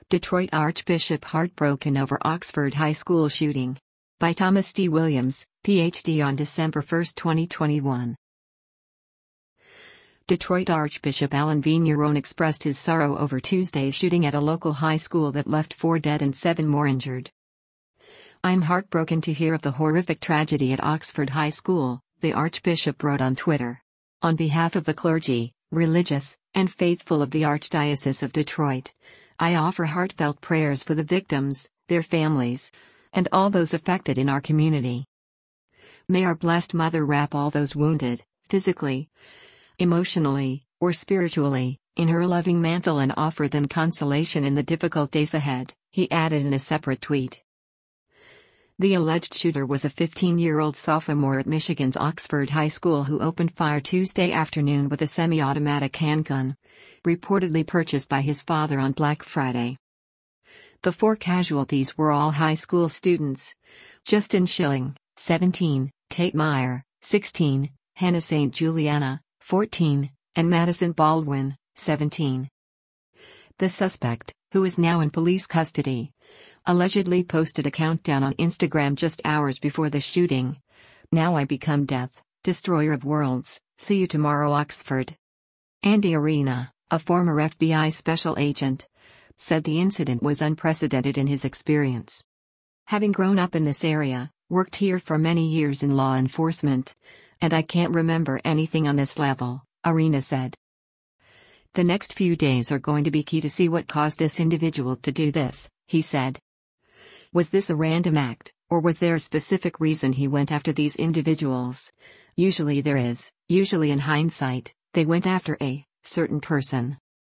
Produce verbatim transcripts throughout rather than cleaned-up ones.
Detroit Archbishop heartbroken over Oxford High School shooting. By Thomas D. Williams, P H D on December first, twenty twenty-one. Detroit Archbishop Allen Vigneron expressed his sorrow over Tuesday's shooting at a local high school that left four dead and seven more injured. "I'm heartbroken to hear of the horrific tragedy at Oxford High School," the Archbishop wrote on Twitter. "On behalf of the clergy, religious, and faithful of the Archdiocese of Detroit, I offer heartfelt prayers for the victims, their families, and all those affected in our community. May our Blessed Mother wrap all those wounded, physically, emotionally, or spiritually, in her loving mantle and offer them consolation in the difficult days ahead," he added in a separate tweet. The alleged shooter was a fifteen-year-old sophomore at Michigan's Oxford High School who opened fire Tuesday afternoon with a semi-automatic handgun, reportedly purchased by his father on Black Friday. The four casualties were all high school students: Justin Schilling, seventeen, Tate Meyer, sixteen, Hannah Saint Juliana, fourteen, and Madison Baldwin, seventeen. The suspect, who is now in police custody, allegedly posted a countdown on Instagram just hours before the shooting. "Now I become death, destroyer of worlds, see you tomorrow, Oxford." Andy Arena, a former F B I special agent, said the incident was unprecedented in his experience. "Having grown up in this area, worked here for many years in law enforcement, and I can't remember anything on this level," Arena said. "The next few days are going to be key to see what caused this individual to do this," he said. "Was this a random act, or was there a specific reason he went after these individuals? Usually there is, usually in hindsight, they went after a certain person."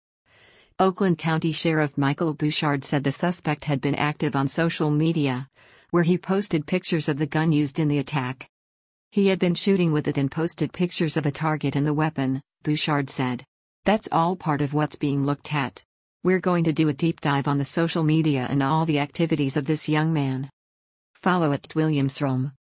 Oakland County Sheriff Michael Bouchard said the suspect had been active on social media, where he posted pictures of the gun used in the attack. "He had been shooting with it and posted pictures of a target and the weapon," Bouchard said. "That's all part of what's being looked at. We're going to do a deep dive on the social media and all the activities of this young man." Follow at Williamsrom.